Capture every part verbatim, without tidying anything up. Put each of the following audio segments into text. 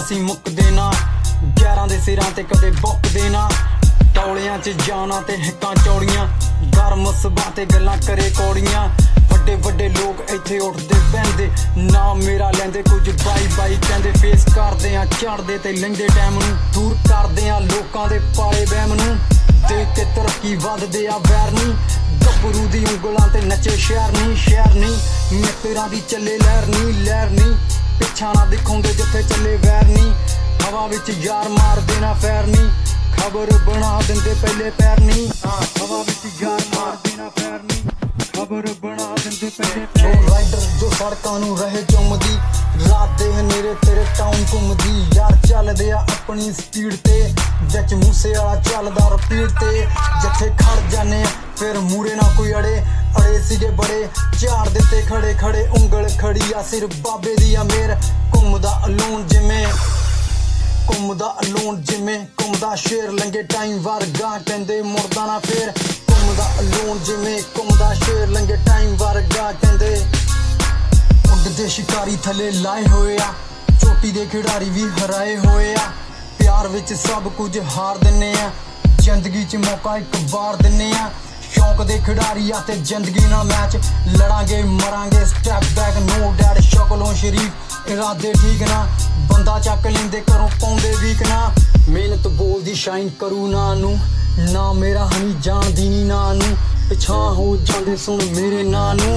ਅਸੀਂ ਮੁੱਕਦੇ ਨਾ ਗਿਆਰਾਂ ਦੇ ਸਿਰਾਂ ਤੇ ਕਦੇ ਬੁੱਕਦੇ ਨਾ ਟੌਲਿਆਂ 'ਚ ਜਾਣਾ ਤੇ ਹਿੱਕਾਂ ਚੌੜੀਆਂ ਗਰਮ ਸੁਭਾਅ ਤੇ ਗੱਲਾਂ ਕਰੇ ਕੌੜੀਆਂ ਵੱਡੇ ਵੱਡੇ ਲੋਕ ਇੱਥੇ ਉੱਠਦੇ ਬਹਿੰਦੇ ਨਾ ਮੇਰਾ ਲੈਂਦੇ ਕੁਝ ਬਾਈ ਬਾਈ ਕਹਿੰਦੇ ਫੇਸ ਕਰਦੇ ਆ ਚੜਦੇ ਤੇ ਲੈਂਦੇ ਟਾਈਮ ਨੂੰ ਦੂਰ ਕਰਦੇ ਆ ਲੋਕਾਂ ਦੇ ਪਾਲੇ ਵਹਿਮ ਨੂੰ ਦੇਖ ਕੇ ਤਰੱਕੀ ਵੱਧਦੇ ਆ ਵੈਰ ਨਹੀਂ ਗੱਭਰੂ ਦੀ ਉਂਗਲਾਂ ਤੇ ਨੱਚੇ ਸ਼ਹਿਰ ਨਹੀਂ ਸ਼ਹਿਰ ਨਹੀਂ ਮਿੱਤਰਾਂ ਦੀ ਚੱਲੇ ਲਹਿਰ ਨਹੀਂ ਲਹਿਰ ਨਹੀਂ ਪਿੱਛਾ ਨਾ ਦਿਖਾਉਂਦੇ ਜਿੱਥੇ ਚੱਲੇ ਵੈਰ ਨਹੀਂ ਹਵਾ ਵਿੱਚ ਯਾਰ ਮਾਰਦੇ ਨਾ ਫੈਰ ਨਹੀਂ ਖਬਰ ਬਣਾ ਦਿੰਦੇ ਪਹਿਲੇ ਪੈਰ ਨਹੀਂ ਹਵਾ ਵਿੱਚ ਯਾਰ ਮਾਰਦੇ ਨਾ ਫੈਰ ਨਹੀਂ ਖਬਰ ਬਣਾ ਦਿੰਦੇ ਪਹਿਲੇ ਪੈਰ ਰਾਈਡਰ ਜੋ ਸੜਕਾਂ ਨੂੰ ਰਹੇ ਚੁੰਮਦੀ ਰਾਤ ਦੇ ਹਨੇਰੇ ਤੇਰੇ ਟਾਊਨ ਘੁੰਮਦੀ ਯਾਰ ਚੱਲਦੇ ਆ ਆਪਣੀ ਸਪੀਡ ਤੇ ਵਿੱਚ ਮੂਸੇ ਵਾਲਾ ਚੱਲਦਾ ਰਪੀਟ ਤੇ ਜਿੱਥੇ ਖੜ ਜਾਨੇ ਫਿਰ ਮੂਰੇ ਨਾ ਕੋਈ ਅੜੇ ਅੜੇ ਸੀਗੇ ਬੜੇ ਝਾੜ ਦਿੱਤੇ ਖੜੇ ਖੜੇ ਉਂਗਲ ਖੜੀ ਆ ਸਿਰ ਬਾਬੇ ਦੀ ਆ ਮੇਰ ਘੁੰਮਦਾ ਅਲੋਨ ਜਿਵੇਂ ਘੁੰਮਦਾ ਅਲੋਨ ਜਿਵੇਂ ਘੁੰਮਦਾ ਸ਼ੇਰ ਲੰਗੇ ਟਾਈਮ ਵਰਗਾ ਕਹਿੰਦੇ ਮੁਰਦਾ ਨਾ ਫੇਰ ਘੁੰਮਦਾ ਅਲੋਨ ਜਿਵੇਂ ਘੁੰਮਦਾ ਸ਼ੇਰ ਲੰਗੇ ਟਾਈਮ ਵਰਗਾ ਕਹਿੰਦੇ ਉੱਡਦੇ ਸ਼ਿਕਾਰੀ ਥੱਲੇ ਲਾਏ ਹੋਏ ਆ ਚੋਟੀ ਦੇ ਖਿਡਾਰੀ ਵੀ ਹਰਾਏ ਹੋਏ ਆ ਪਿਆਰ ਵਿੱਚ ਸਭ ਕੁਝ ਹਾਰ ਦਿੰਨੇ ਆ ਜ਼ਿੰਦਗੀ 'ਚ ਮੌਕਾ ਇੱਕ ਵਾਰ ਦਿੰਨੇ ਆ ਸ਼ੌਂਕ ਦੇ ਖਿਡਾਰੀ ਆ ਤੇ ਜ਼ਿੰਦਗੀ ਨਾਲ ਮੈਚ ਲੜਾਂਗੇ ਮਰਾਂਗੇ ਸਟੈਪ ਬੈਕ ਨੋ ਡੈਡ ਸ਼ਕਲੋਂ ਸ਼ਰੀਫ ਇਰਾਦੇ ਠੀਕ ਨਾ ਬੰਦਾ ਚੱਕ ਲੈਂਦੇ ਘਰੋਂ ਪਾਉਂਦੇ ਵੀਕ ਨਾ ਮਿਹਨਤ ਬੋਲਦੀ ਸ਼ਾਈਨ ਕਰੂ ਨਾ ਨੂੰ ਨਾ ਮੇਰਾ ਹਨੀ ਜਾਣਦੀ ਨੀ ਨਾ ਨੂੰ ਪਿਛਾਂ ਹੋ ਜਾਂਦੇ ਸੁਣ ਮੇਰੇ ਨਾਂ ਨੂੰ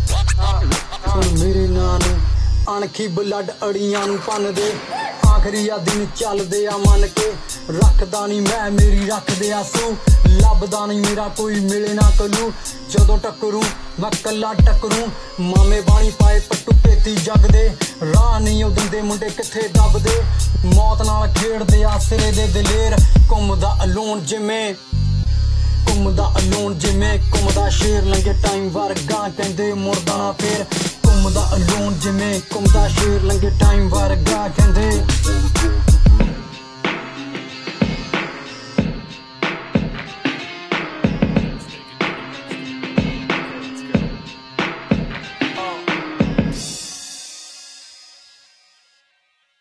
ਸੁਣ ਮੇਰੇ ਨਾਂ ਨੂੰ ਅਣਖੀ ਬਲੱਡ ਅੜੀਆਂ ਨੂੰ ਭੰਨਦੇ ਆਖਰੀ ਆ ਦਿਨ ਚੱਲਦੇ ਆ ਮੰਨ ਕੇ ਰੱਖਦਾ ਨੀ ਮੈਂ ਮੇਰੀ ਰੱਖਦੇ ਆ ਸੂ ਲੱਭਦਾ ਨੀ ਮੇਰਾ ਕੋਈ ਮਿਲੇ ਨਾ ਕਲੂ ਜਦੋਂ ਟੱਕਰੂ ਮੈਂ ਕੱਲਾ ਟੱਕਰੂ ਮਾਮੇ ਬਾਣੀ ਪਾਏ ਪੱਟੂ ਪੇਤੀ ਜਗਦੇ ਰਾਹ ਨਹੀਂ ਉਹ ਦਿੰਦੇ ਮੁੰਡੇ ਕਿੱਥੇ ਦੱਬਦੇ ਮੌਤ ਨਾਲ ਖੇਡਦੇ ਆ ਸਿਰੇ ਦੇ ਦਲੇਰ ਘੁੰਮਦਾ ਅਲੋਨ ਜਿਵੇਂ ਘੁੰਮਦਾ ਅਲੋਨ ਜਿਵੇਂ ਘੁੰਮਦਾ ਸ਼ੇਰ ਲੰਗੇ ਟਾਈਮ ਵਰਗਾ ਕਹਿੰਦੇ ਮੁਰਦਾ ਨਾ ਫੇਰ ਘੁੰਮਦਾ ਅਲੋਨ ਜਿਵੇਂ ਘੁੰਮਦਾ ਸ਼ੇਰ ਲੰਗੇ ਟਾਈਮ ਵਰਗਾ ਕਹਿੰਦੇ